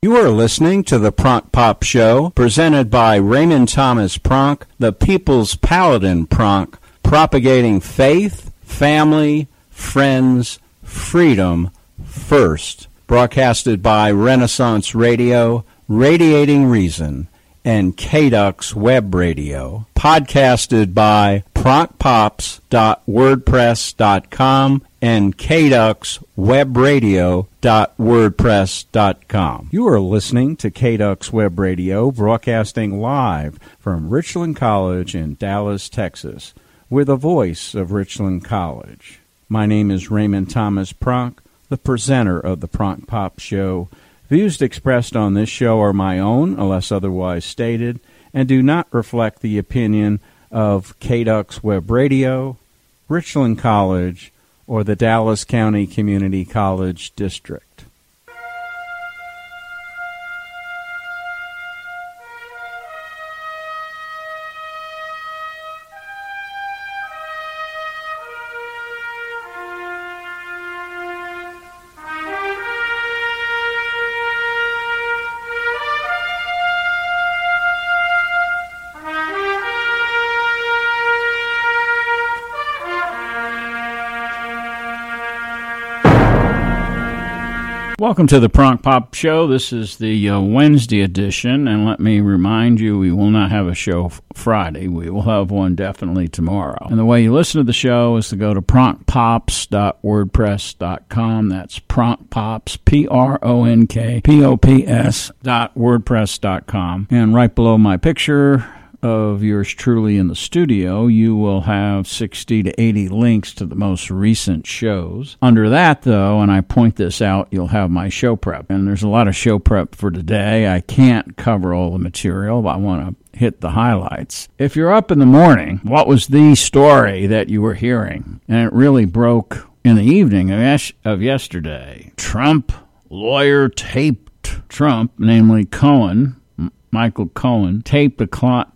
You are listening to the Pronk Pop Show, presented by Raymond Thomas Pronk, the People's Paladin Pronk, propagating faith, family, friends, freedom first. Broadcasted by Renaissance Radio, Radiating Reason, and KDUX Web Radio. Podcasted by pronkpops.wordpress.com and kduxwebradio.wordpress.com. You are listening to KDUX Web Radio, broadcasting live from Richland College in Dallas, Texas. We're the voice of Richland College. My name is Raymond Thomas Pronk, the presenter of the Pronk Pop Show. Views expressed on this show are my own, unless otherwise stated, and do not reflect the opinion of KDUX Web Radio, Richland College, or the Dallas County Community College District. Welcome to the Pronk Pop Show. This is the Wednesday edition, and let me remind you, we will not have a show Friday. We will have one definitely tomorrow. And the way you listen to the show is to go to pronkpops.wordpress.com. That's pronkpops, pronkpops.wordpress.com. And right below my picture of yours truly in the studio, you will have 60 to 80 links to the most recent shows. Under that, though, and I point this out, you'll have my show prep. And there's a lot of show prep for today. I can't cover all the material, but I want to hit the highlights. If you're up in the morning, what was the story that you were hearing? And it really broke in the evening of yesterday. Trump lawyer taped Trump, namely Cohen, Michael Cohen, taped the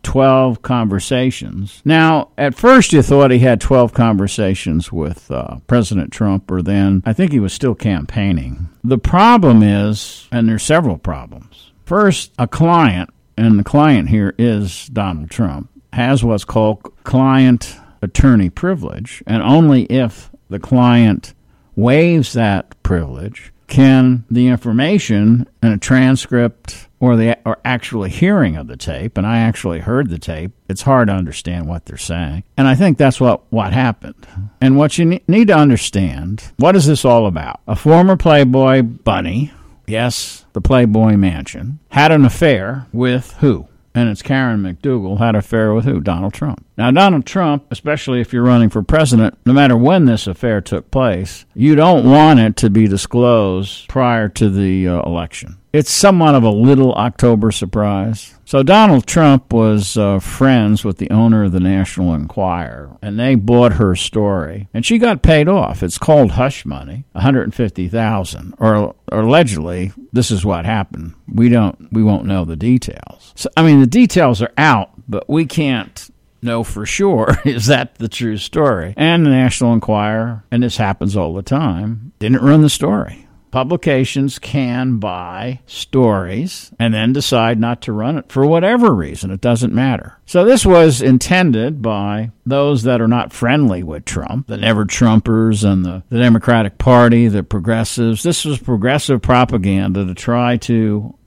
12 conversations. Now, at first you thought he had 12 conversations with President Trump, or then I think he was still campaigning. The problem is, and there's several problems. First, a client, and the client here is Donald Trump, has what's called client-attorney privilege, and only if the client waives that privilege can the information in a transcript or actually hearing of the tape, and I actually heard the tape, it's hard to understand what they're saying. And I think that's what happened. And what you need to understand, what is this all about? A former Playboy bunny, yes, the Playboy Mansion, had an affair with who? And it's Karen McDougal, had an affair with who? Donald Trump. Now, Donald Trump, especially if you're running for president, no matter when this affair took place, you don't want it to be disclosed prior to the election. It's somewhat of a little October surprise. So Donald Trump was friends with the owner of the National Enquirer, and they bought her story, and she got paid off. It's called hush money, $150,000, or allegedly. This is what happened. We won't know the details. So I mean, the details are out, but we can't know for sure is that the true story. And the National Enquirer, and this happens all the time, didn't run the story. Publications can buy stories and then decide not to run it for whatever reason. It doesn't matter. So this was intended by those that are not friendly with Trump, the never-Trumpers and the Democratic Party, the progressives. This was progressive propaganda to try to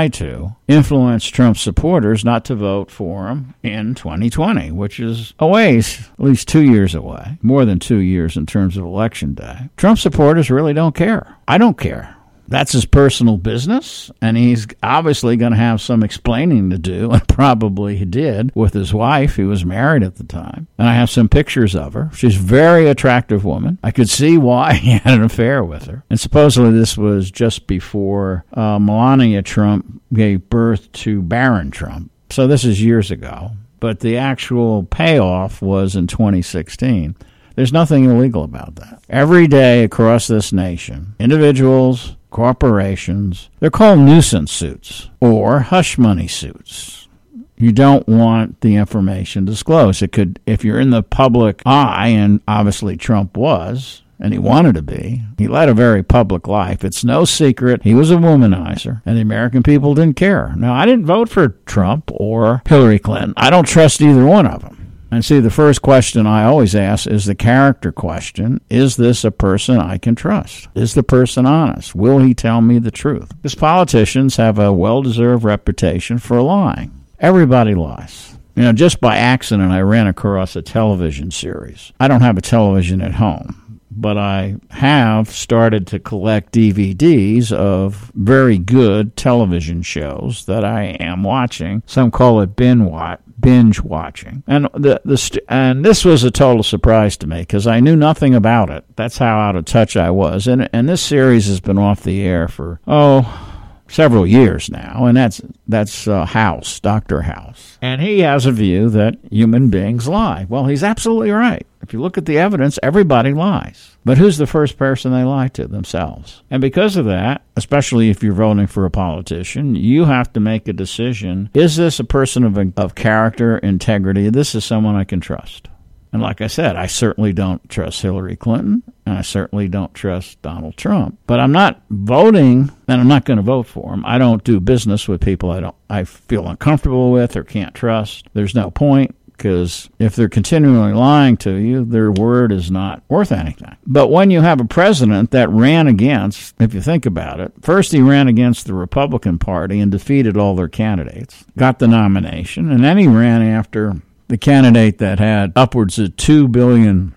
influence Trump supporters not to vote for him in 2020, which is a ways, at least 2 years away, more than 2 years in terms of election day. Trump supporters really don't care. I don't care. That's his personal business, and he's obviously going to have some explaining to do, and probably he did, with his wife. He was married at the time, and I have some pictures of her. She's a very attractive woman. I could see why he had an affair with her, and supposedly this was just before Melania Trump gave birth to Barron Trump, so this is years ago, but the actual payoff was in 2016. There's nothing illegal about that. Every day across this nation, individuals, corporations, they're called nuisance suits or hush money suits. You don't want the information disclosed. It could, if you're in the public eye, and obviously Trump was, and he wanted to be. He led a very public life. It's no secret he was a womanizer, and the American people didn't care. Now, I didn't vote for Trump or Hillary Clinton. I don't trust either one of them. And see, the first question I always ask is the character question. Is this a person I can trust? Is the person honest? Will he tell me the truth? Because politicians have a well-deserved reputation for lying. Everybody lies. Just by accident, I ran across a television series. I don't have a television at home, but I have started to collect DVDs of very good television shows that I am watching. Some call it binge watching. And this was a total surprise to me because I knew nothing about it. That's how out of touch I was. And this series has been off the air for, several years now, and that's House, Dr. House. And he has a view that human beings lie. Well, he's absolutely right. If you look at the evidence, everybody lies. But who's the first person they lie to? Themselves. And because of that, especially if you're voting for a politician, you have to make a decision. Is this a person of character, integrity? This is someone I can trust. And like I said, I certainly don't trust Hillary Clinton, and I certainly don't trust Donald Trump. But I'm not voting, and I'm not going to vote for them. I don't do business with people I feel uncomfortable with or can't trust. There's no point, because if they're continually lying to you, their word is not worth anything. But when you have a president that ran against, if you think about it, first he ran against the Republican Party and defeated all their candidates, got the nomination, and then he ran after the candidate that had upwards of $2 billion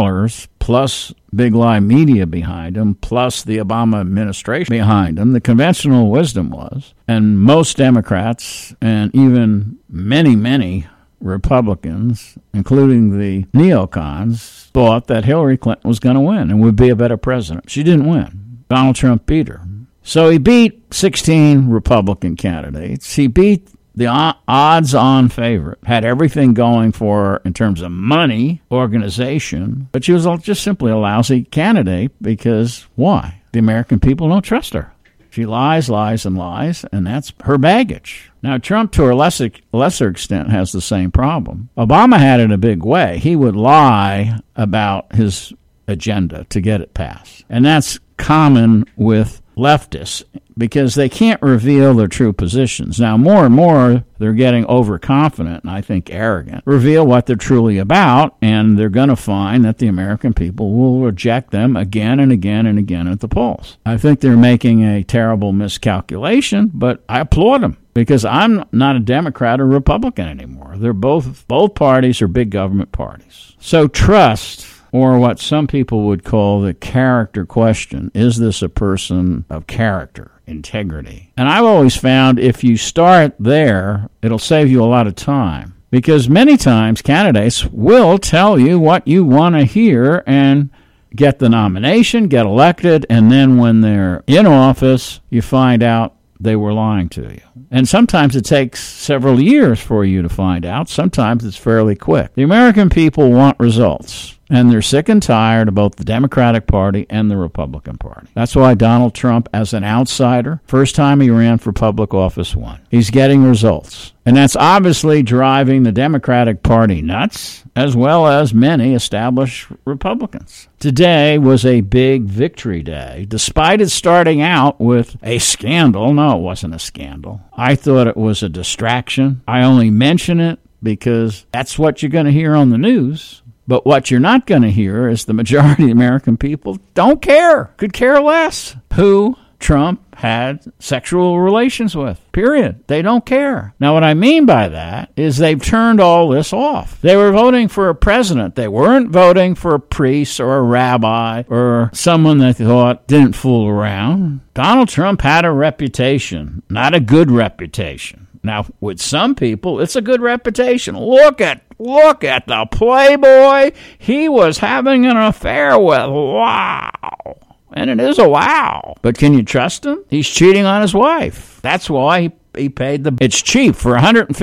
plus Big Lie Media behind him, plus the Obama administration behind him. The conventional wisdom was, and most Democrats and even many, many Republicans, including the neocons, thought that Hillary Clinton was going to win and would be a better president. She didn't win. Donald Trump beat her. So he beat 16 Republican candidates. He beat the odds-on favorite, had everything going for her in terms of money, organization, but she was just simply a lousy candidate because why? The American people don't trust her. She lies, lies, and lies, and that's her baggage. Now, Trump, to a lesser extent, has the same problem. Obama had it in a big way. He would lie about his agenda to get it passed, and that's common with leftists because they can't reveal their true positions. Now, more and more, they're getting overconfident and I think arrogant. Reveal what they're truly about, and they're going to find that the American people will reject them again and again and again at the polls. I think they're making a terrible miscalculation, but I applaud them because I'm not a Democrat or Republican anymore. They're both parties are big government parties. So trust, or what some people would call the character question, is this a person of character, integrity? And I've always found if you start there, it'll save you a lot of time. Because many times candidates will tell you what you want to hear and get the nomination, get elected, and then when they're in office, you find out they were lying to you. And sometimes it takes several years for you to find out. Sometimes it's fairly quick. The American people want results, and they're sick and tired of both the Democratic Party and the Republican Party. That's why Donald Trump, as an outsider, first time he ran for public office, won. He's getting results. And that's obviously driving the Democratic Party nuts, as well as many established Republicans. Today was a big victory day, despite it starting out with a scandal. No, it wasn't a scandal. I thought it was a distraction. I only mention it because that's what you're going to hear on the news. But what you're not going to hear is the majority of American people don't care, could care less who Trump had sexual relations with, period. They don't care. Now, what I mean by that is they've turned all this off. They were voting for a president. They weren't voting for a priest or a rabbi or someone they thought didn't fool around. Donald Trump had a reputation, not a good reputation. Now, with some people, it's a good reputation. Look at the playboy he was having an affair with. Wow. And it is a wow. But can you trust him? He's cheating on his wife. That's why he paid it's cheap. For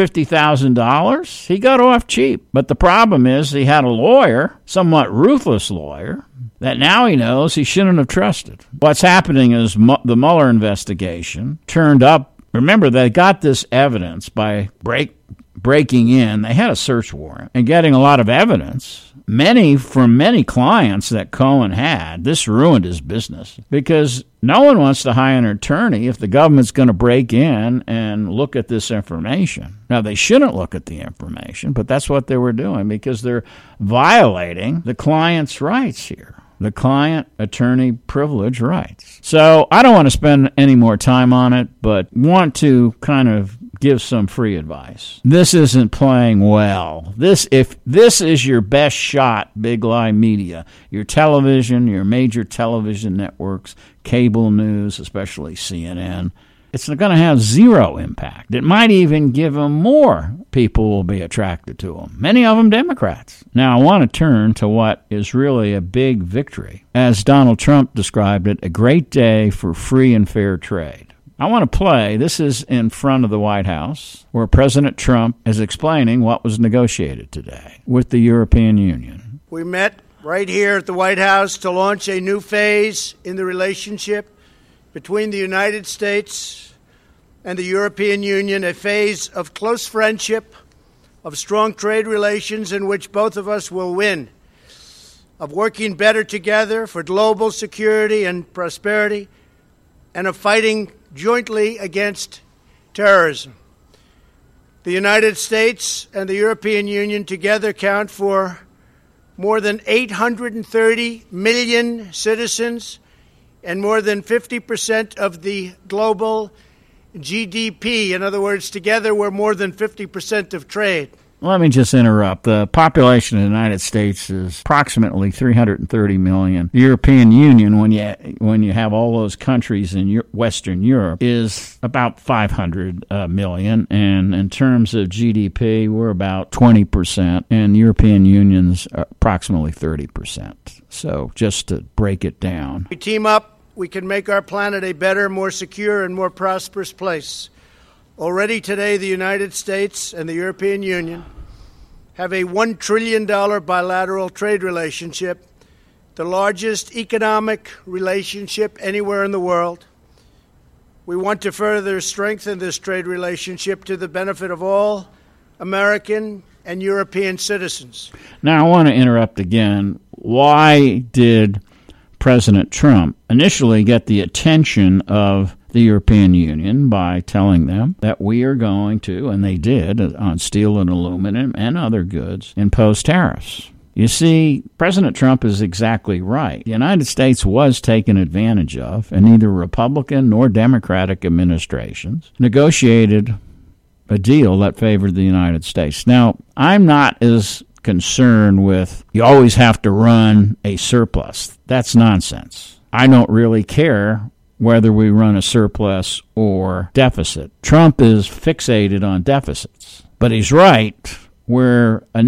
$150,000, he got off cheap. But the problem is he had a lawyer, somewhat ruthless lawyer, that now he knows he shouldn't have trusted. What's happening is the Mueller investigation turned up. Remember, they got this evidence by breaking in. They had a search warrant and getting a lot of evidence many clients that Cohen had, this ruined his business because no one wants to hire an attorney if the government's going to break in and look at this information. Now, they shouldn't look at the information, but that's what they were doing because they're violating the client's rights here. The client-attorney privilege rights. So I don't want to spend any more time on it, but want to kind of give some free advice. This isn't playing well. If this is your best shot, Big Lie Media, your television, your major television networks, cable news, especially CNN, it's going to have zero impact. It might even give them more people will be attracted to them, many of them Democrats. Now, I want to turn to what is really a big victory. As Donald Trump described it, a great day for free and fair trade. I want to play, this is in front of the White House, where President Trump is explaining what was negotiated today with the European Union. We met right here at the White House to launch a new phase in the relationship between the United States and the European Union, a phase of close friendship, of strong trade relations in which both of us will win, of working better together for global security and prosperity, and of fighting jointly against terrorism. The United States and the European Union together count for more than 830 million citizens and more than 50% of the global GDP. In other words, together we're more than 50% of trade. Let me just interrupt. The population of the United States is approximately 330 million. The European Union, when you have all those countries in Western Europe, is about 500 million. And in terms of GDP, we're about 20%, and the European Union's approximately 30%. So just to break it down. We team up, we can make our planet a better, more secure, and more prosperous place. Already today, the United States and the European Union have a $1 trillion bilateral trade relationship, the largest economic relationship anywhere in the world. We want to further strengthen this trade relationship to the benefit of all American and European citizens. Now, I want to interrupt again. Why did President Trump initially get the attention of the European Union by telling them that we are going to, and they did, on steel and aluminum and other goods, impose tariffs? You see, President Trump is exactly right. The United States was taken advantage of, and neither Republican nor Democratic administrations negotiated a deal that favored the United States. Now, I'm not as concerned with you always have to run a surplus. That's nonsense. I don't really care whether we run a surplus or deficit. Trump is fixated on deficits. But he's right, where a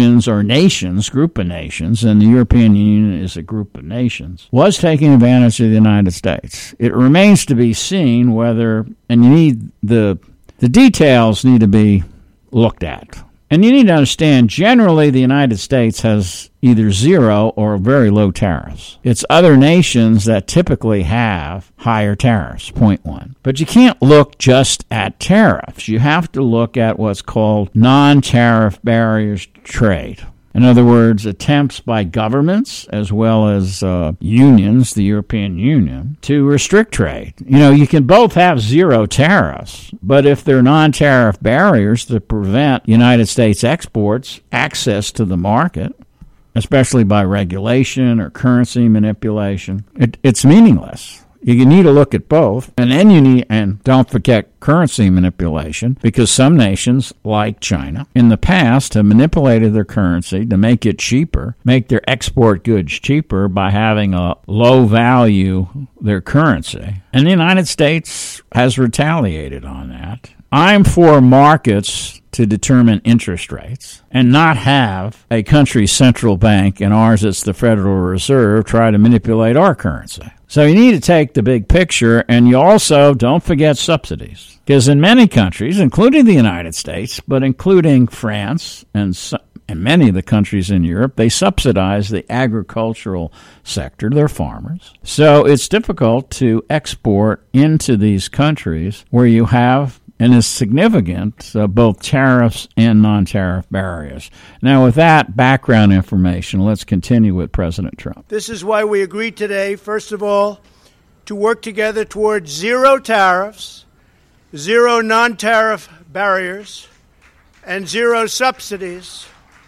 group of nations, and the European Union is a group of nations, was taking advantage of the United States. It remains to be seen whether, and the details need to be looked at. And you need to understand, generally, the United States has either zero or very low tariffs. It's other nations that typically have higher tariffs, point one. But you can't look just at tariffs. You have to look at what's called non-tariff barriers to trade. In other words, attempts by governments as well as unions, the European Union, to restrict trade. You can both have zero tariffs, but if they're non-tariff barriers to prevent United States exports access to the market, especially by regulation or currency manipulation, it's meaningless. You need to look at both, and then and don't forget currency manipulation, because some nations, like China, in the past have manipulated their currency to make it cheaper, make their export goods cheaper by having a low value their currency. And the United States has retaliated on that. I'm for markets to determine interest rates and not have a country's central bank, and ours it's the Federal Reserve, try to manipulate our currency. So you need to take the big picture, and you also don't forget subsidies. Because in many countries, including the United States, but including France and many of the countries in Europe, they subsidize the agricultural sector, their farmers. So it's difficult to export into these countries where you have and is significant, both tariffs and non-tariff barriers. Now, with that background information, let's continue with President Trump. This is why we agreed today, first of all, to work together towards zero tariffs, zero non-tariff barriers, and zero subsidies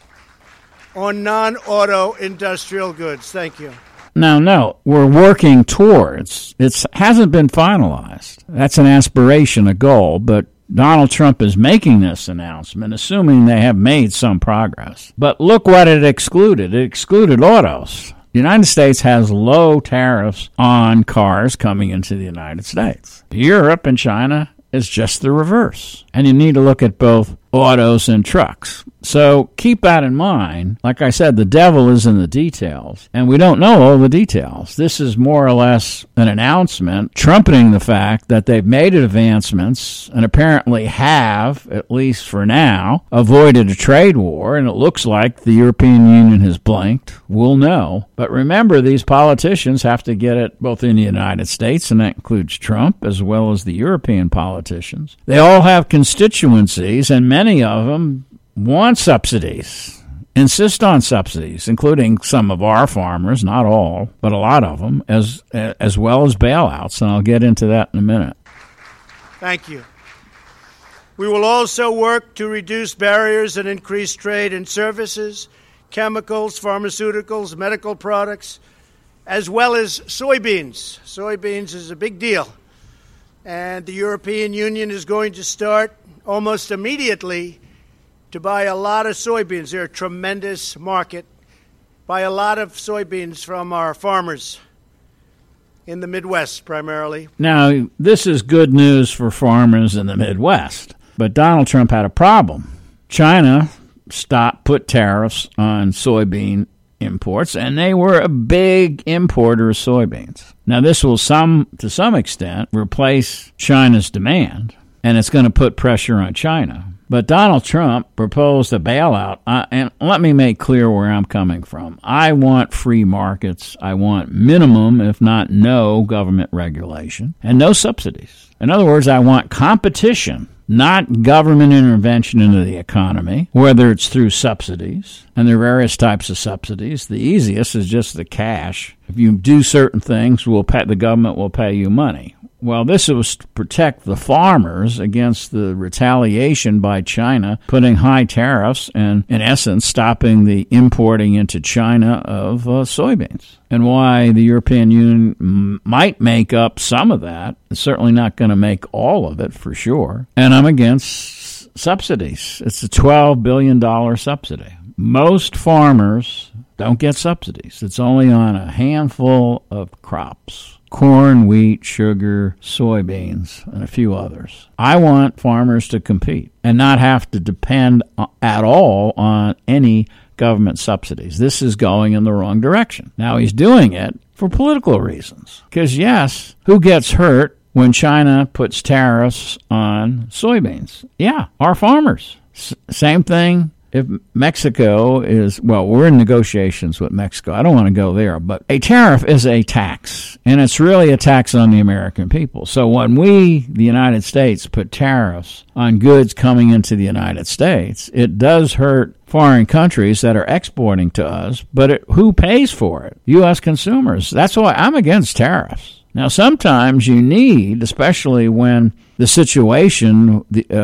on non-auto industrial goods. Thank you. Now, no, we're working towards. It hasn't been finalized. That's an aspiration, a goal, but Donald Trump is making this announcement, assuming they have made some progress. But look what it excluded. It excluded autos. The United States has low tariffs on cars coming into the United States. Europe and China is just the reverse. And you need to look at both autos and trucks. So keep that in mind. Like I said, the devil is in the details, and we don't know all the details. This is more or less an announcement trumpeting the fact that they've made advancements and apparently have, at least for now, avoided a trade war, and it looks like the European Union has blinked. We'll know. But remember, these politicians have to get it both in the United States, and that includes Trump, as well as the European politicians. They all have constituencies, and many of them want subsidies, insist on subsidies, including some of our farmers, not all, but a lot of them, as well as bailouts, and I'll get into that in a minute. Thank you. We will also work to reduce barriers and increase trade in services, chemicals, pharmaceuticals, medical products, as well as soybeans. Soybeans is a big deal, and the European Union is going to start almost immediately to buy a lot of soybeans. They're a tremendous market. Buy a lot of soybeans from our farmers in the Midwest primarily. Now, this is good news for farmers in the Midwest, but Donald Trump had a problem. China put tariffs on soybean imports, and they were a big importer of soybeans. Now, this will to some extent replace China's demand, and it's going to put pressure on China. But Donald Trump proposed a bailout, and let me make clear where I'm coming from. I want free markets. I want minimum, if not no, government regulation and no subsidies. In other words, I want competition, not government intervention into the economy, whether it's through subsidies, and there are various types of subsidies. The easiest is just the cash. If you do certain things, the government will pay you money. Well, this was to protect the farmers against the retaliation by China, putting high tariffs and, in essence, stopping the importing into China of soybeans. And why the European Union might make up some of that, it's certainly not going to make all of it for sure. And I'm against subsidies. It's a $12 billion subsidy. Most farmers don't get subsidies. It's only on a handful of crops. Corn, wheat, sugar, soybeans, and a few others. I want farmers to compete and not have to depend at all on any government subsidies. This is going in the wrong direction. Now, he's doing it for political reasons. Because, yes, who gets hurt when China puts tariffs on soybeans? Yeah, our farmers. Same thing. If Mexico we're in negotiations with Mexico. I don't want to go there, but a tariff is a tax, and it's really a tax on the American people. So when we, the United States, put tariffs on goods coming into the United States, it does hurt foreign countries that are exporting to us, but who pays for it? U.S. consumers. That's why I'm against tariffs. Now, sometimes you need, especially when the situation,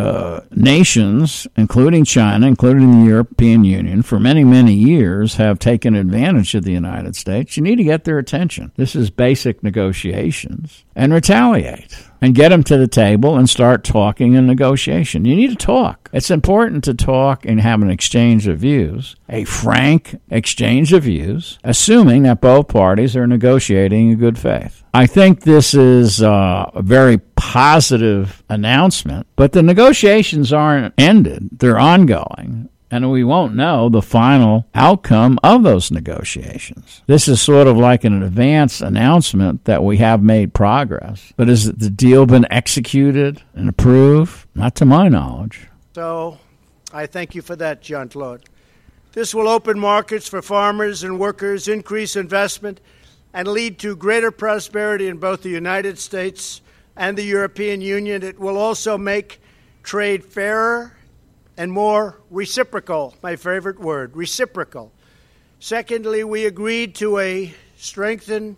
nations, including China, including the European Union, for many, many years have taken advantage of the United States. You need to get their attention. This is basic negotiations. And retaliate. And get them to the table and start talking and negotiation. You need to talk. It's important to talk and have an exchange of views, a frank exchange of views, assuming that both parties are negotiating in good faith. I think this is a very positive announcement, but the negotiations aren't ended. They're ongoing. And we won't know the final outcome of those negotiations. This is sort of like an advance announcement that we have made progress. But has the deal been executed and approved? Not to my knowledge. So I thank you for that, Jean-Claude. This will open markets for farmers and workers, increase investment, and lead to greater prosperity in both the United States and the European Union. It will also make trade fairer and more reciprocal, my favorite word, reciprocal. Secondly, we agreed to a strengthening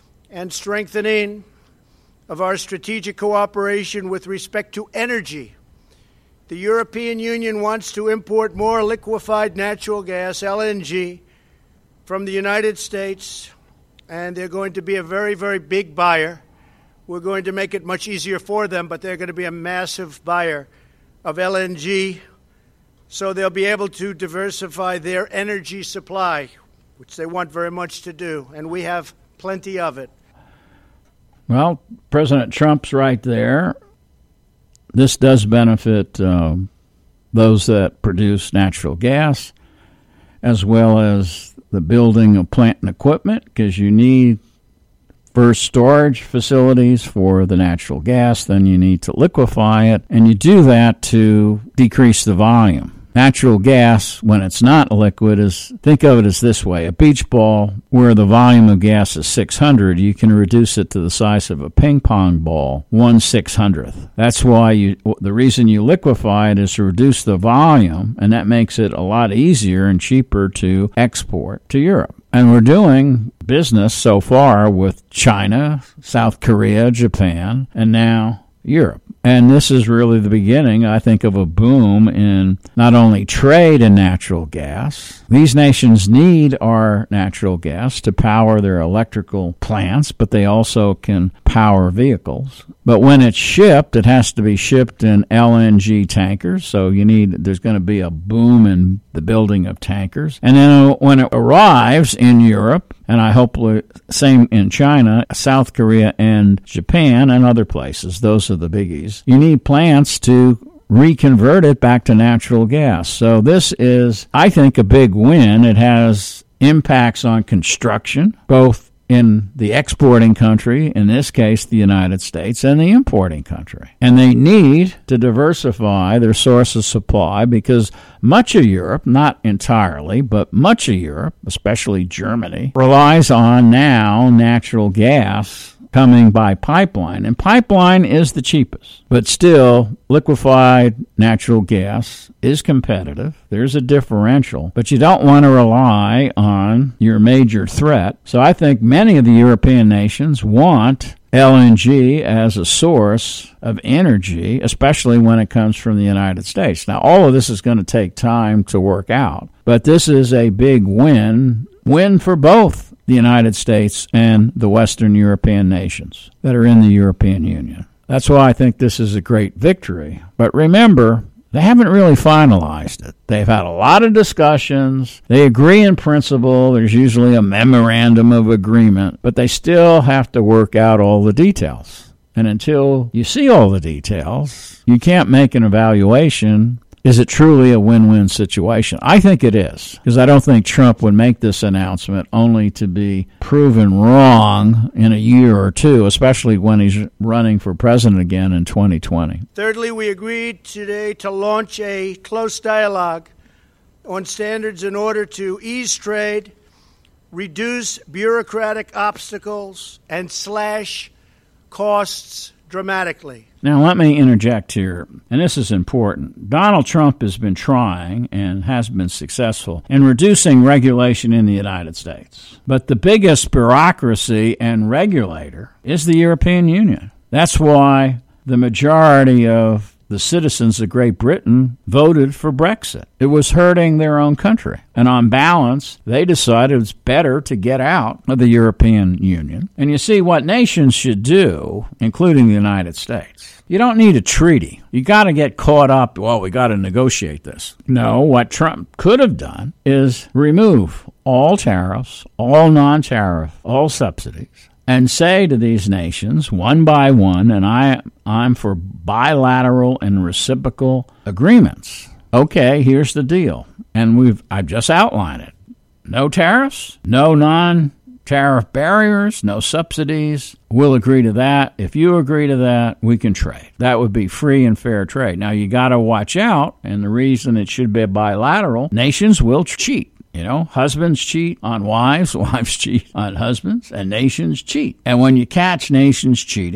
of our strategic cooperation with respect to energy. The European Union wants to import more liquefied natural gas, LNG, from the United States, and they're going to be a very, very big buyer. We're going to make it much easier for them, but they're going to be a massive buyer of LNG, so they'll be able to diversify their energy supply, which they want very much to do, and we have plenty of it. Well, President Trump's right there. This does benefit those that produce natural gas, as well as the building of plant and equipment, because you need first storage facilities for the natural gas, then you need to liquefy it, and you do that to decrease the volume. Natural gas, when it's not liquid, think of it as this way. A beach ball where the volume of gas is 600, you can reduce it to the size of a ping pong ball, 1/600th. That's why the reason you liquefy it is to reduce the volume, and that makes it a lot easier and cheaper to export to Europe. And we're doing business so far with China, South Korea, Japan, and now Europe. And this is really the beginning, I think, of a boom in not only trade in natural gas. These nations need our natural gas to power their electrical plants, but they also can power vehicles. But when it's shipped, it has to be shipped in LNG tankers, so there's going to be a boom in the building of tankers. And then when it arrives in Europe, and I hope same in China, South Korea, and Japan, and other places, those are the biggies, you need plants to reconvert it back to natural gas. So this is, I think, a big win. It has impacts on construction, both in the exporting country, in this case the United States, and the importing country. And they need to diversify their source of supply because much of Europe, not entirely, but much of Europe, especially Germany, relies on now natural gas coming by pipeline. And pipeline is the cheapest. But still, liquefied natural gas is competitive. There's a differential. But you don't want to rely on your major threat. So I think many of the European nations want LNG as a source of energy, especially when it comes from the United States. Now, all of this is going to take time to work out. But this is a big win for both the United States and the Western European nations that are in the European Union. That's why I think this is a great victory. But remember, they haven't really finalized it. They've had a lot of discussions. They agree in principle. There's usually a memorandum of agreement, but they still have to work out all the details. And until you see all the details, you can't make an evaluation. Is it truly a win-win situation? I think it is, because I don't think Trump would make this announcement only to be proven wrong in a year or two, especially when he's running for president again in 2020. Thirdly, we agreed today to launch a close dialogue on standards in order to ease trade, reduce bureaucratic obstacles, and slash costs dramatically. Now, let me interject here, and this is important. Donald Trump has been trying and has been successful in reducing regulation in the United States. But the biggest bureaucracy and regulator is the European Union. That's why the majority of the citizens of Great Britain voted for Brexit. It was hurting their own country. And on balance, they decided it's better to get out of the European Union. And you see what nations should do, including the United States. You don't need a treaty. You got to get caught up, well, we got to negotiate this. No, what Trump could have done is remove all tariffs, all non-tariff, all subsidies, and say to these nations, one by one, and I'm for bilateral and reciprocal agreements. Okay, here's the deal. And I've just outlined it. No tariffs, no non-tariff barriers, no subsidies. We'll agree to that. If you agree to that, we can trade. That would be free and fair trade. Now, you got to watch out, and the reason it should be bilateral, nations will cheat. You know, husbands cheat on wives, wives cheat on husbands, and nations cheat. And when you catch nations cheating,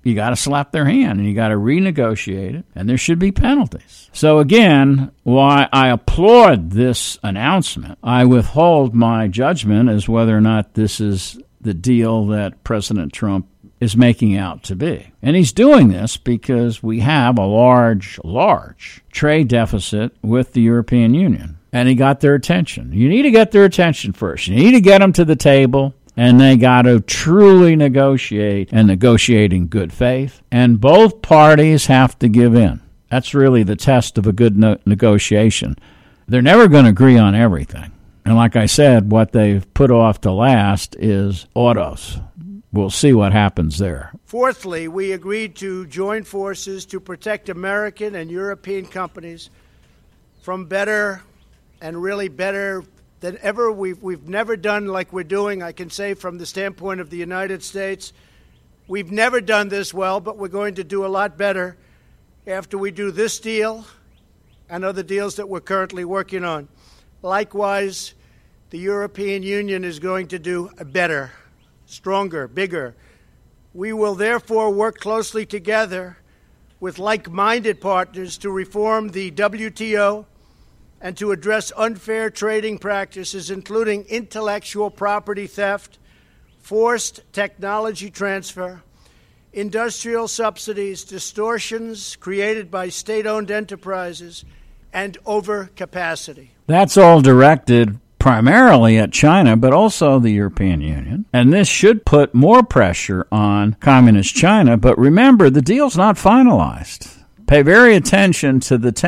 you got to slap their hand and you got to renegotiate it, and there should be penalties. So again, while I applaud this announcement, I withhold my judgment as whether or not this is the deal that President Trump is making out to be. And he's doing this because we have a large trade deficit with the European Union. And he got their attention. You need to get their attention first. You need to get them to the table, and they got to truly negotiate and negotiate in good faith. And both parties have to give in. That's really the test of a good negotiation. They're never going to agree on everything. And like I said, what they've put off to last is autos. We'll see what happens there. Fourthly, we agreed to join forces to protect American and European companies from better and really better than ever. We've never done like we're doing. I can say from the standpoint of the United States, we've never done this well, but we're going to do a lot better after we do this deal and other deals that we're currently working on. Likewise, the European Union is going to do better, stronger, bigger. We will therefore work closely together with like-minded partners to reform the WTO and to address unfair trading practices, including intellectual property theft, forced technology transfer, industrial subsidies, distortions created by state-owned enterprises, and overcapacity. That's all directed primarily at China, but also the European Union. And this should put more pressure on Communist China. But remember, the deal's not finalized. Pay very attention to the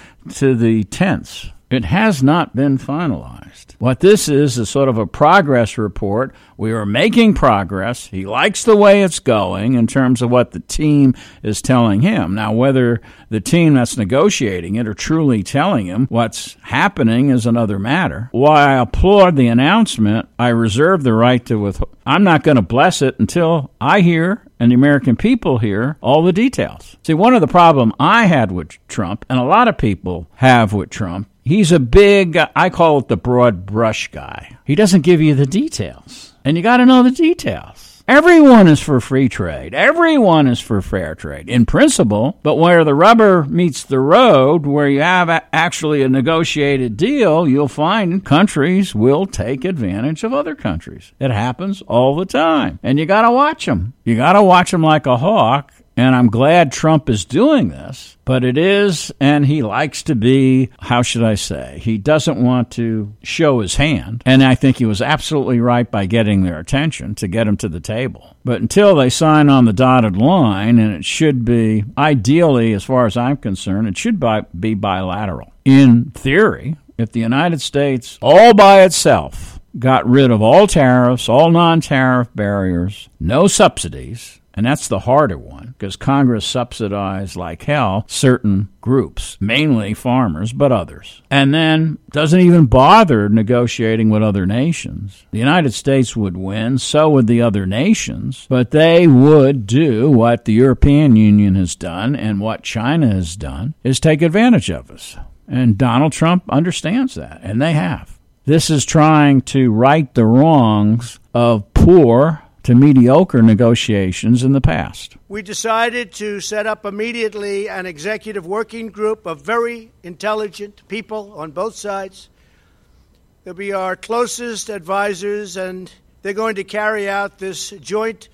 tense. It has not been finalized. What this is sort of a progress report. We are making progress. He likes the way it's going in terms of what the team is telling him. Now, whether the team that's negotiating it are truly telling him what's happening is another matter. While I applaud the announcement, I reserve the right to withhold. I'm not going to bless it until I hear and the American people hear all the details. See, one of the problems I had with Trump, and a lot of people have with Trump, he's a big, I call it the broad brush guy. He doesn't give you the details. And you got to know the details. Everyone is for free trade. Everyone is for fair trade in principle, but where the rubber meets the road, where you have actually a negotiated deal, you'll find countries will take advantage of other countries. It happens all the time. And you got to watch them. You got to watch them like a hawk. And I'm glad Trump is doing this, but it is, and he likes to be, how should I say, he doesn't want to show his hand. And I think he was absolutely right by getting their attention to get them to the table. But until they sign on the dotted line, and it should be, ideally, as far as I'm concerned, it should be bilateral. In theory, if the United States all by itself got rid of all tariffs, all non-tariff barriers, no subsidies, and that's the harder one, because Congress subsidized like hell certain groups, mainly farmers, but others, and then doesn't even bother negotiating with other nations. The United States would win, so would the other nations, but they would do what the European Union has done and what China has done, is take advantage of us. And Donald Trump understands that, and they have. This is trying to right the wrongs of poor to mediocre negotiations in the past. We decided to set up immediately an executive working group of very intelligent people on both sides. They'll be our closest advisors, and they're going to carry out this joint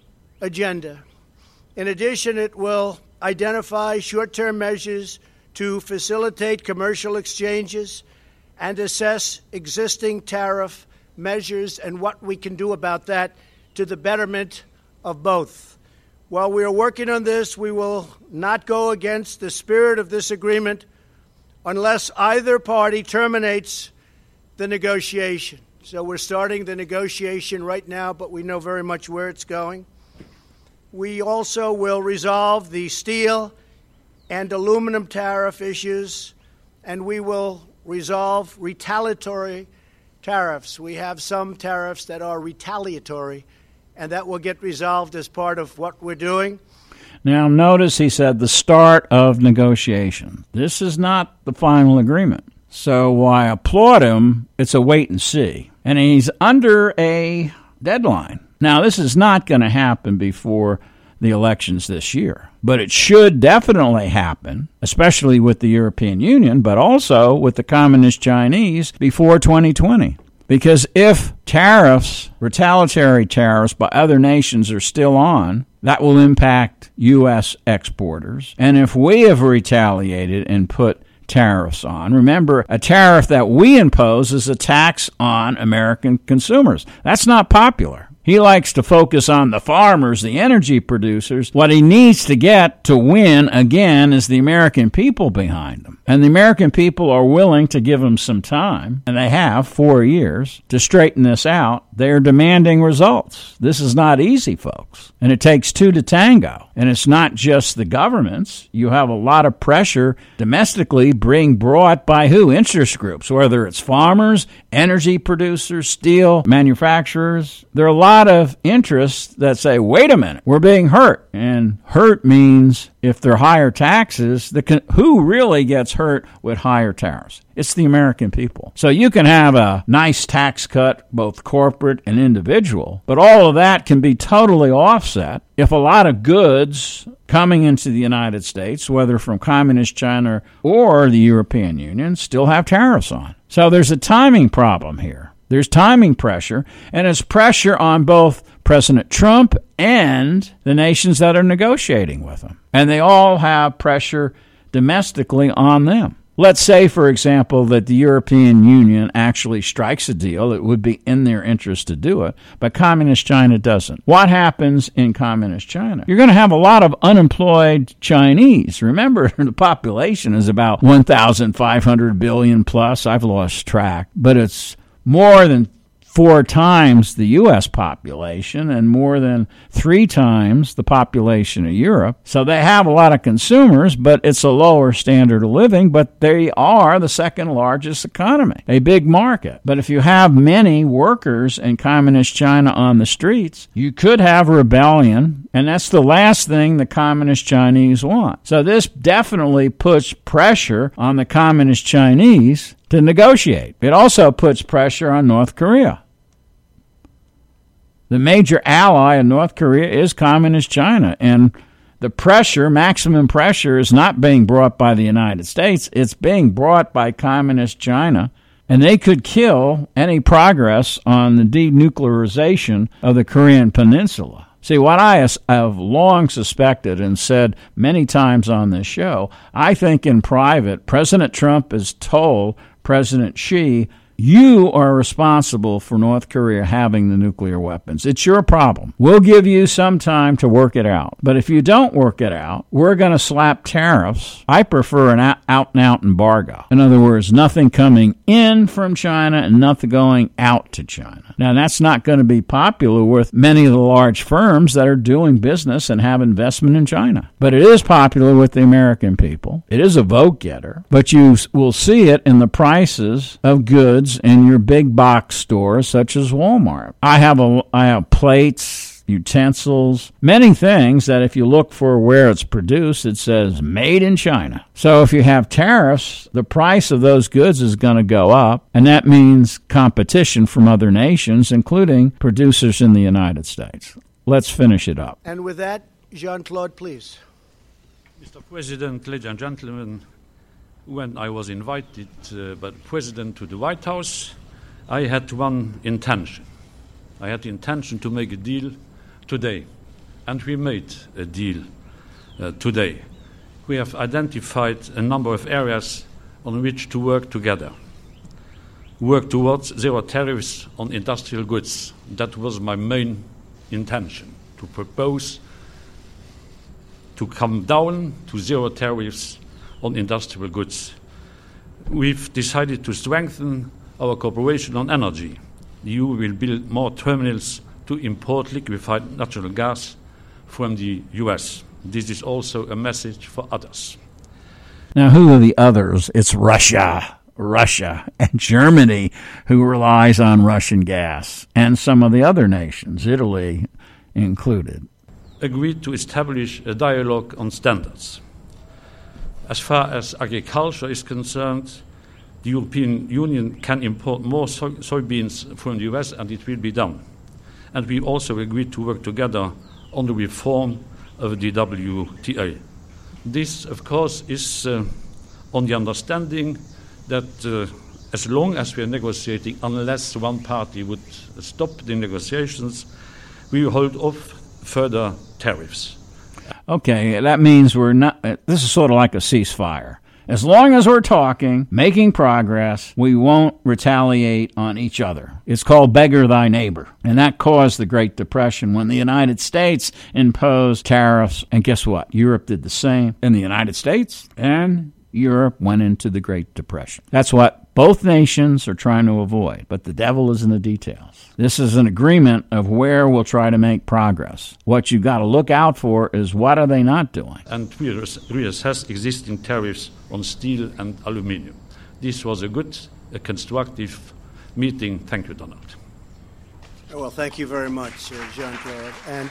agenda. In addition, it will identify short-term measures to facilitate commercial exchanges and assess existing tariff measures and what we can do about that to the betterment of both. While we are working on this, we will not go against the spirit of this agreement unless either party terminates the negotiation. So we're starting the negotiation right now, but we know very much where it's going. We also will resolve the steel and aluminum tariff issues, and we will resolve retaliatory tariffs. We have some tariffs that are retaliatory, and that will get resolved as part of what we're doing. Now, notice he said the start of negotiation. This is not the final agreement. So while I applaud him, it's a wait and see. And he's under a deadline. Now, this is not going to happen before the elections this year. But it should definitely happen, especially with the European Union, but also with the Communist Chinese before 2020. Because if tariffs, retaliatory tariffs by other nations are still on, that will impact U.S. exporters. And if we have retaliated and put tariffs on, remember, a tariff that we impose is a tax on American consumers. That's not popular. He likes to focus on the farmers, the energy producers. What he needs to get to win again is the American people behind him. And the American people are willing to give him some time, and they have 4 years to straighten this out. They're demanding results. This is not easy, folks. And it takes two to tango. And it's not just the governments. You have a lot of pressure domestically being brought by who? Interest groups, whether it's farmers, energy producers, steel manufacturers. There are a lot of interests that say, wait a minute, we're being hurt. And hurt means if they're higher taxes, who really gets hurt with higher tariffs? It's the American people. So you can have a nice tax cut, both corporate and individual, but all of that can be totally offset if a lot of goods coming into the United States, whether from Communist China or the European Union, still have tariffs on. So there's a timing problem here. There's timing pressure, and it's pressure on both President Trump and the nations that are negotiating with him. And they all have pressure domestically on them. Let's say, for example, that the European Union actually strikes a deal. It would be in their interest to do it, but Communist China doesn't. What happens in Communist China? You're going to have a lot of unemployed Chinese. Remember, the population is about 1,500 billion plus. I've lost track, but it's more than 4 times the U.S. population and more than 3 times the population of Europe. So they have a lot of consumers, but it's a lower standard of living, but they are the second largest economy, a big market. But if you have many workers in Communist China on the streets, you could have rebellion, and that's the last thing the Communist Chinese want. So this definitely puts pressure on the Communist Chinese to negotiate. It also puts pressure on North Korea. The major ally of North Korea is Communist China, and the pressure, maximum pressure, is not being brought by the United States. It's being brought by Communist China, and they could kill any progress on the denuclearization of the Korean Peninsula. See, what I have long suspected and said many times on this show, I think in private, President Trump has told President Xi, you are responsible for North Korea having the nuclear weapons. It's your problem. We'll give you some time to work it out. But if you don't work it out, we're going to slap tariffs. I prefer an out-and-out embargo. In other words, nothing coming in from China and nothing going out to China. Now, that's not going to be popular with many of the large firms that are doing business and have investment in China. But it is popular with the American people. It is a vote getter. But you will see it in the prices of goods in your big box stores such as Walmart. I have plates, utensils, many things that if you look for where it's produced, it says made in China. So if you have tariffs, the price of those goods is going to go up, and that means competition from other nations, including producers in the United States. Let's finish it up. And with that, Jean-Claude, please. Mr. President, ladies and gentlemen, when I was invited by the President to the White House, I had one intention. I had the intention to make a deal today, and we made a deal today. We have identified a number of areas on which to work together. Work towards zero tariffs on industrial goods. That was my main intention, to propose to come down to zero tariffs on industrial goods. We've decided to strengthen our cooperation on energy. The EU will build more terminals to import liquefied natural gas from the US. This is also a message for others. Now, who are the others? It's Russia, and Germany, who relies on Russian gas, and some of the other nations, Italy included. Agreed to establish a dialogue on standards. As far as agriculture is concerned, the European Union can import more soybeans from the US, and it will be done. And we also agreed to work together on the reform of the WTA. This, of course, is on the understanding that as long as we are negotiating, unless one party would stop the negotiations, we will hold off further tariffs. Okay, that means we're not. This is sort of like a ceasefire. As long as we're talking, making progress, we won't retaliate on each other. It's called beggar thy neighbor. And that caused the Great Depression when the United States imposed tariffs. And guess what? Europe did the same. And the United States and Europe went into the Great Depression. That's what both nations are trying to avoid. But the devil is in the details. This is an agreement of where we'll try to make progress. What you've got to look out for is what are they not doing? And we reassess existing tariffs on steel and aluminium. This was a good, constructive meeting. Thank you, Donald. Well, thank you very much, Jean-Claude. And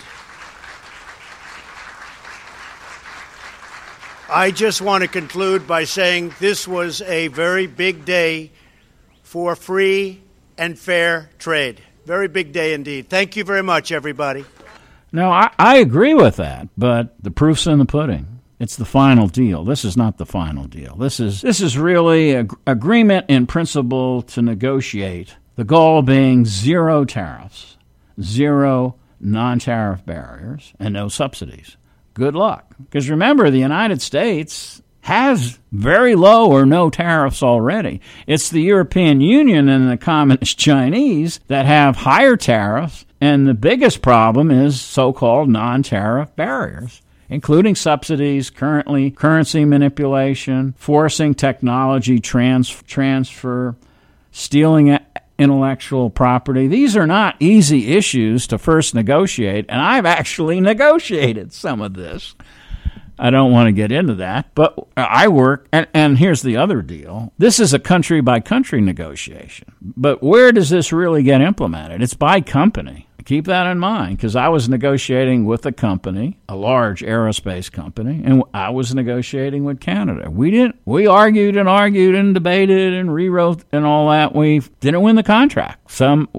I just want to conclude by saying this was a very big day for free and fair trade. Very big day indeed. Thank you very much, everybody. No, I agree with that, but the proof's in the pudding. It's the final deal. This is not the final deal. This is really an agreement in principle to negotiate, the goal being zero tariffs, zero non-tariff barriers, and no subsidies. Good luck. Because remember, the United States has very low or no tariffs already. It's the European Union and the Communist Chinese that have higher tariffs, and the biggest problem is so-called non-tariff barriers, including subsidies, currently currency manipulation, forcing technology transfer, stealing intellectual property. These are not easy issues to first negotiate, and I've actually negotiated some of this. I don't want to get into that, but I work, and here's the other deal. This is a country-by-country negotiation, but where does this really get implemented? It's by company. Keep that in mind, because I was negotiating with a company, a large aerospace company, and I was negotiating with Canada. We argued and debated and rewrote and all that. We didn't win the contract.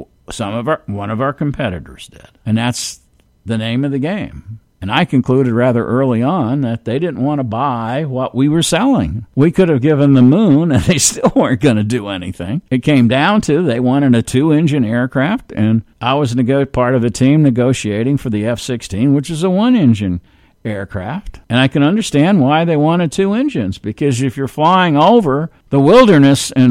One of our competitors did, and that's the name of the game. And I concluded rather early on that they didn't want to buy what we were selling. We could have given the moon, and they still weren't going to do anything. It came down to they wanted a 2-engine aircraft, and I was part of the team negotiating for the F-16, which is a 1-engine aircraft. And I can understand why they wanted 2 engines, because if you're flying over the wilderness in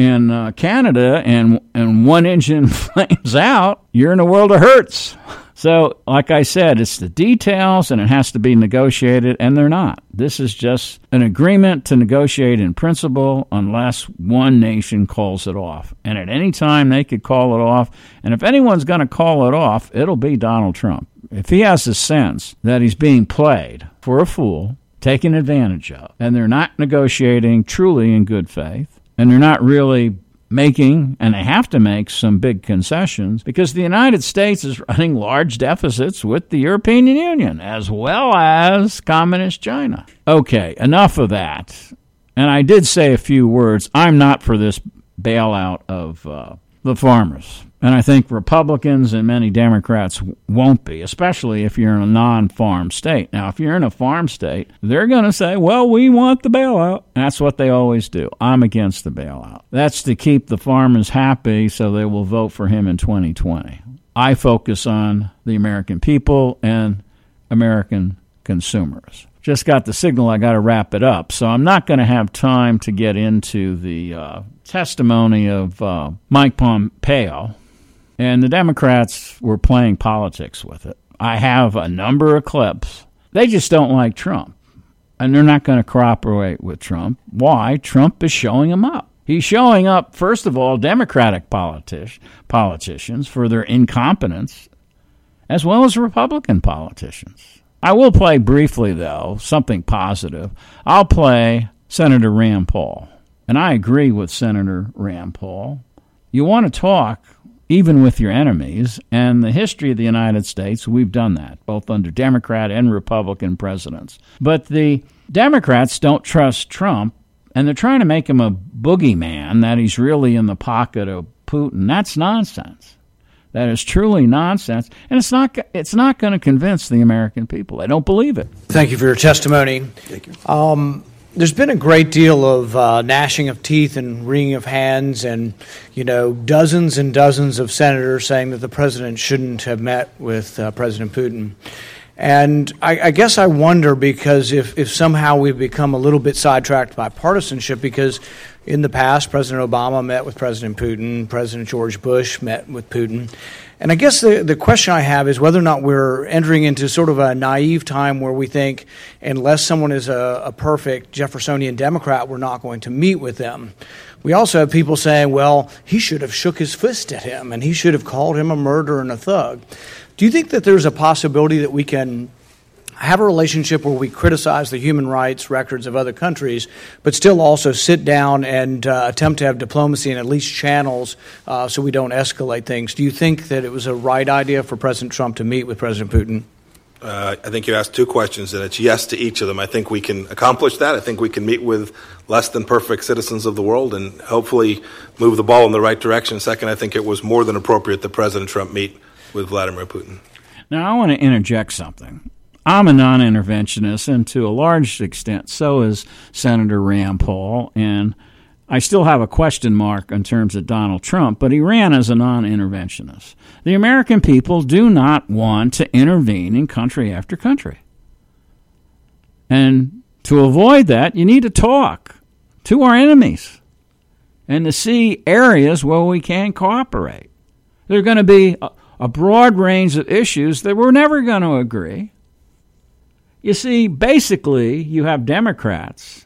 Canada and 1 engine flames out, you're in a world of hurts. So, like I said, it's the details, and it has to be negotiated, and they're not. This is just an agreement to negotiate in principle unless one nation calls it off. And at any time, they could call it off. And if anyone's going to call it off, it'll be Donald Trump. If he has a sense that he's being played for a fool, taken advantage of, and they're not negotiating truly in good faith, and they're not really making, and they have to make, some big concessions, because the United States is running large deficits with the European Union as well as Communist China. Okay, enough of that. And I did say a few words. I'm not for this bailout of the farmers. And I think Republicans and many Democrats won't be, especially if you're in a non-farm state. Now, if you're in a farm state, they're going to say, well, we want the bailout. That's what they always do. I'm against the bailout. That's to keep the farmers happy so they will vote for him in 2020. I focus on the American people and American consumers. Just got the signal I got to wrap it up, so I'm not going to have time to get into the testimony of Mike Pompeo. And the Democrats were playing politics with it. I have a number of clips. They just don't like Trump. And they're not going to cooperate with Trump. Why? Trump is showing them up. He's showing up, first of all, Democratic politicians for their incompetence, as well as Republican politicians. I will play briefly, though, something positive. I'll play Senator Rand Paul. And I agree with Senator Rand Paul. You want to talk even with your enemies, and the history of the United States, we've done that, both under Democrat and Republican presidents. But the Democrats don't trust Trump, and they're trying to make him a boogeyman, that he's really in the pocket of Putin. That's nonsense. That is truly nonsense, and it's not going to convince the American people. They don't believe it. Thank you for your testimony. Thank you. There's been a great deal of gnashing of teeth and wringing of hands, and dozens and dozens of senators saying that the president shouldn't have met with President Putin. And I guess I wonder, because if somehow we've become a little bit sidetracked by partisanship, because in the past President Obama met with President Putin, President George Bush met with Putin. And I guess the question I have is whether or not we're entering into sort of a naive time where we think unless someone is a perfect Jeffersonian Democrat, we're not going to meet with them. We also have people saying, well, he should have shook his fist at him and he should have called him a murderer and a thug. Do you think that there's a possibility that we can have a relationship where we criticize the human rights records of other countries, but still also sit down and attempt to have diplomacy and at least channels so we don't escalate things? Do you think that it was a right idea for President Trump to meet with President Putin? I think you asked two questions, and it's yes to each of them. I think we can accomplish that. I think we can meet with less than perfect citizens of the world and hopefully move the ball in the right direction. Second, I think it was more than appropriate that President Trump meet with Vladimir Putin. Now, I want to interject something. I'm a non-interventionist, and to a large extent, so is Senator Rand Paul, and I still have a question mark in terms of Donald Trump, but he ran as a non-interventionist. The American people do not want to intervene in country after country. And to avoid that, you need to talk to our enemies and to see areas where we can cooperate. There are going to be a broad range of issues that we're never going to agree. You see, basically, you have Democrats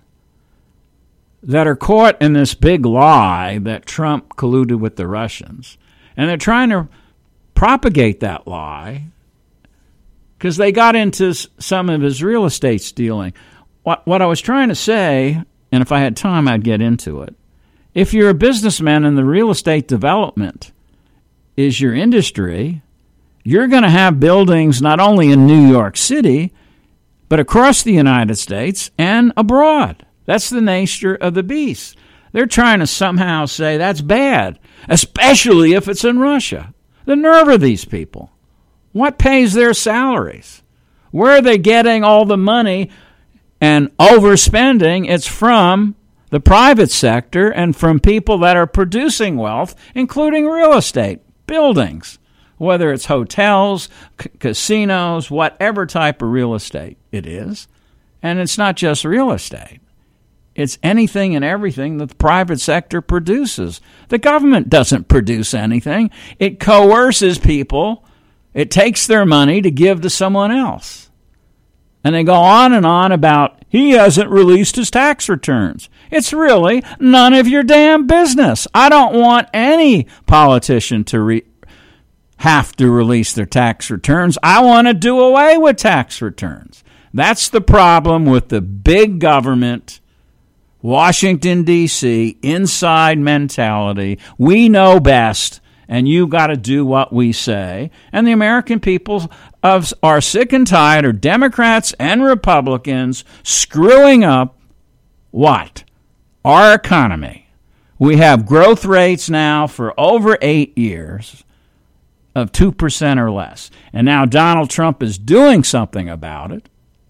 that are caught in this big lie that Trump colluded with the Russians. And they're trying to propagate that lie because they got into some of his real estate stealing. What I was trying to say, and if I had time, I'd get into it. If you're a businessman in the real estate development is your industry, you're going to have buildings not only in New York City, but across the United States and abroad. That's the nature of the beast. They're trying to somehow say that's bad, especially if it's in Russia. The nerve of these people. What pays their salaries? Where are they getting all the money and overspending? It's from the private sector and from people that are producing wealth, including real estate, buildings, whether it's hotels, casinos, whatever type of real estate it is. And it's not just real estate. It's anything and everything that the private sector produces. The government doesn't produce anything. It coerces people. It takes their money to give to someone else. And they go on and on about he hasn't released his tax returns. It's really none of your damn business. I don't want any politician to have to release their tax returns. I want to do away with tax returns. That's the problem with the big government, Washington, D.C., inside mentality. We know best, and you got to do what we say. And the American people are sick and tired of Democrats and Republicans screwing up what? Our economy. We have growth rates now for over 8 years of 2% or less. And now Donald Trump is doing something about it.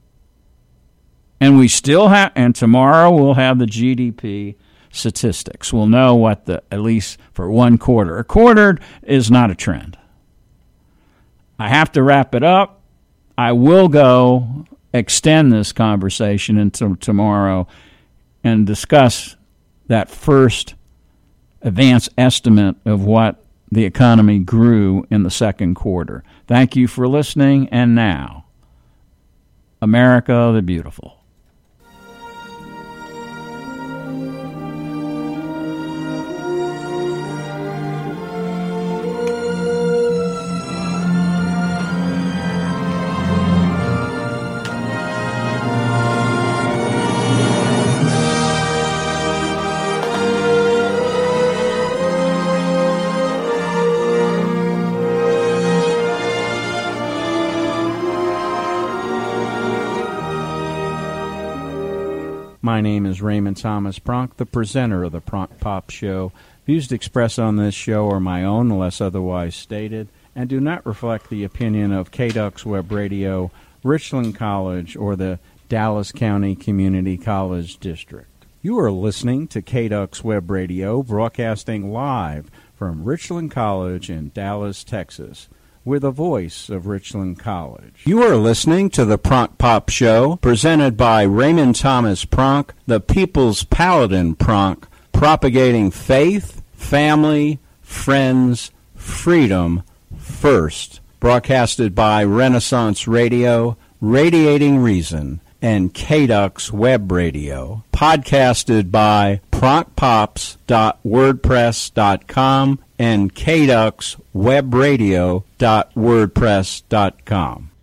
And we still have, and tomorrow we'll have the GDP statistics. We'll know what at least for one quarter. A quarter is not a trend. I have to wrap it up. I will go extend this conversation until tomorrow and discuss that first advance estimate of what the economy grew in the second quarter. Thank you for listening. And now, America the Beautiful. My name is Raymond Thomas Pronk, the presenter of the Pronk Pop Show. Views expressed on this show are my own unless otherwise stated and do not reflect the opinion of KDUX Web Radio, Richland College, or the Dallas County Community College District. You are listening to KDUX Web Radio, broadcasting live from Richland College in Dallas, Texas. We're the voice of Richland College. You are listening to the Pronk Pop Show, presented by Raymond Thomas Pronk, the People's Paladin Pronk, propagating faith, family, friends, freedom first. Broadcasted by Renaissance Radio, Radiating Reason, and KDUX Web Radio. Podcasted by pronkpops.wordpress.com and kduxwebradio.wordpress.com.